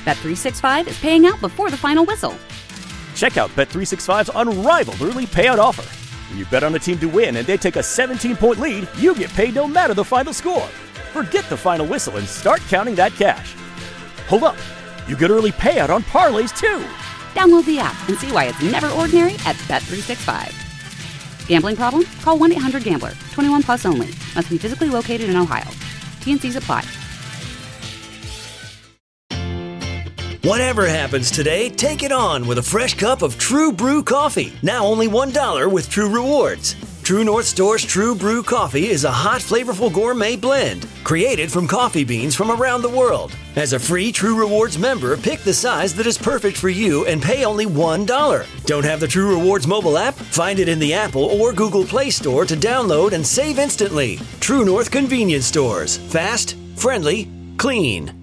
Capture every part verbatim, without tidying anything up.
Bet three sixty-five is paying out before the final whistle. Check out Bet three sixty-five's unrivaled early payout offer. When you bet on a team to win and they take a seventeen-point lead, you get paid no matter the final score. Forget the final whistle and start counting that cash. Hold up. You get early payout on parlays, too. Download the app and see why it's never ordinary at Bet three sixty-five. Gambling problem? Call one eight hundred gambler. twenty-one plus only. Must be physically located in Ohio. T N Cs apply. Whatever happens today, take it on with a fresh cup of True Brew coffee. Now only one dollar with True Rewards. True North Store's True Brew coffee is a hot, flavorful gourmet blend created from coffee beans from around the world. As a free True Rewards member, pick the size that is perfect for you and pay only one dollar. Don't have the True Rewards mobile app? Find it in the Apple or Google Play Store to download and save instantly. True North Convenience Stores. Fast, friendly, clean.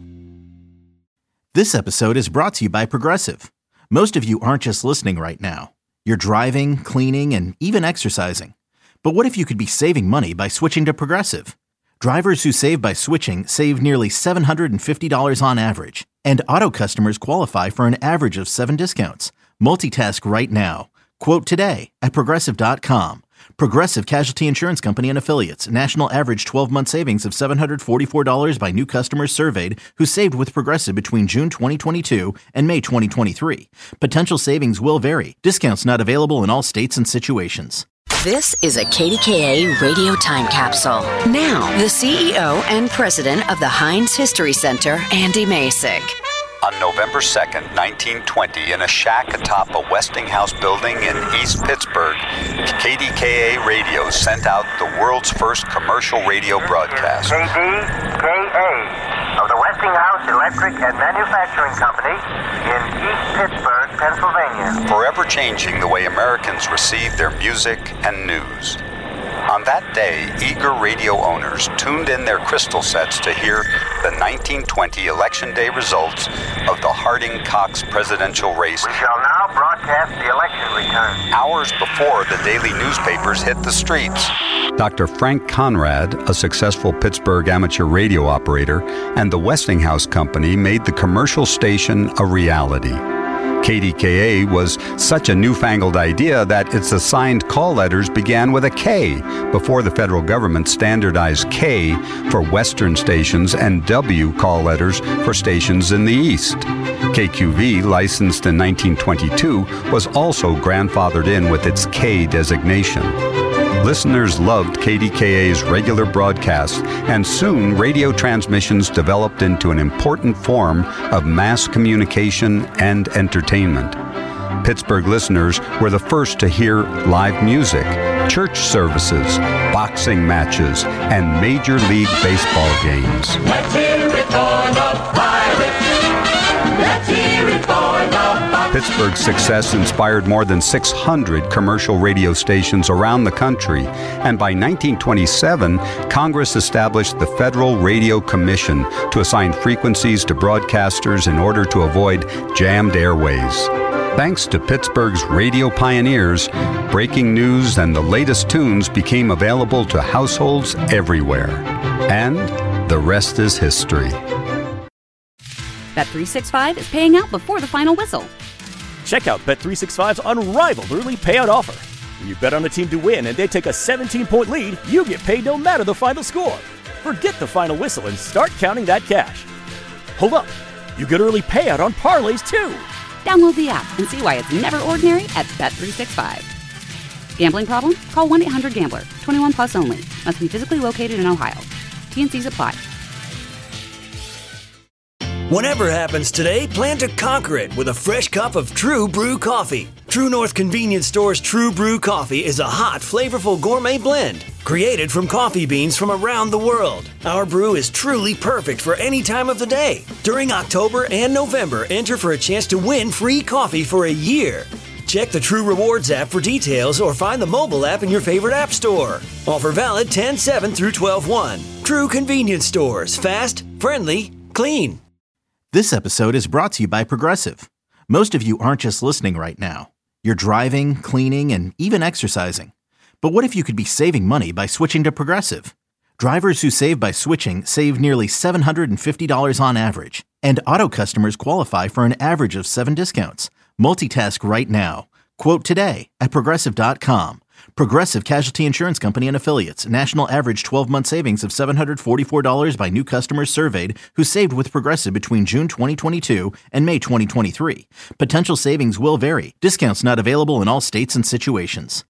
This episode is brought to you by Progressive. Most of you aren't just listening right now. You're driving, cleaning, and even exercising. But what if you could be saving money by switching to Progressive? Drivers who save by switching save nearly seven hundred fifty dollars on average. And auto customers qualify for an average of seven discounts. Multitask right now. Quote today at Progressive dot com. Progressive Casualty Insurance Company and Affiliates. National average twelve-month savings of seven hundred forty-four dollars by new customers surveyed who saved with Progressive between June twenty twenty-two and May twenty twenty-three. Potential savings will vary. Discounts not available in all states and situations. This is a K D K A radio time capsule. Now, the C E O and president of the Heinz History Center, Andy Masek. On November second, nineteen twenty, in a shack atop a Westinghouse building in East Pittsburgh, K D K A Radio sent out the world's first commercial radio broadcast. K D K A of the Westinghouse Electric and Manufacturing Company in East Pittsburgh, Pennsylvania. Forever changing the way Americans receive their music and news. On that day, eager radio owners tuned in their crystal sets to hear the nineteen twenty Election Day results of the Harding-Cox presidential race. We shall now broadcast the election return. Hours before the daily newspapers hit the streets. Doctor Frank Conrad, a successful Pittsburgh amateur radio operator, and the Westinghouse Company made the commercial station a reality. K D K A was such a newfangled idea that its assigned call letters began with a K before the federal government standardized K for Western stations and W call letters for stations in the East. K Q V, licensed in nineteen twenty-two, was also grandfathered in with its K designation. Listeners loved K D K A's regular broadcasts, and soon radio transmissions developed into an important form of mass communication and entertainment. Pittsburgh listeners were the first to hear live music, church services, boxing matches, and Major League Baseball games. Let's hear it for the Pirates! Let's hear it for the Pirates! Pittsburgh's success inspired more than six hundred commercial radio stations around the country, and by nineteen twenty-seven, Congress established the Federal Radio Commission to assign frequencies to broadcasters in order to avoid jammed airways. Thanks to Pittsburgh's radio pioneers, breaking news and the latest tunes became available to households everywhere. And the rest is history. Bet three sixty-five is paying out before the final whistle. Check out Bet three sixty-five's unrivaled early payout offer. When you bet on a team to win and they take a seventeen-point lead, you get paid no matter the final score. Forget the final whistle and start counting that cash. Hold up. You get early payout on parlays, too. Download the app and see why it's never ordinary at Bet three sixty-five. Gambling problem? Call one eight hundred gambler. twenty-one plus only. Must be physically located in Ohio. T N Cs apply. Whatever happens today, plan to conquer it with a fresh cup of True Brew coffee. True North Convenience Store's True Brew coffee is a hot, flavorful gourmet blend created from coffee beans from around the world. Our brew is truly perfect for any time of the day. During October and November, enter for a chance to win free coffee for a year. Check the True Rewards app for details or find the mobile app in your favorite app store. Offer valid ten seven through twelve one. True Convenience Stores. Fast, friendly, clean. This episode is brought to you by Progressive. Most of you aren't just listening right now. You're driving, cleaning, and even exercising. But what if you could be saving money by switching to Progressive? Drivers who save by switching save nearly seven hundred fifty dollars on average. And auto customers qualify for an average of seven discounts. Multitask right now. Quote today at Progressive dot com. Progressive Casualty Insurance Company and Affiliates. National average twelve-month savings of seven hundred forty-four dollars by new customers surveyed who saved with Progressive between June twenty twenty-two and May twenty twenty-three. Potential savings will vary. Discounts not available in all states and situations.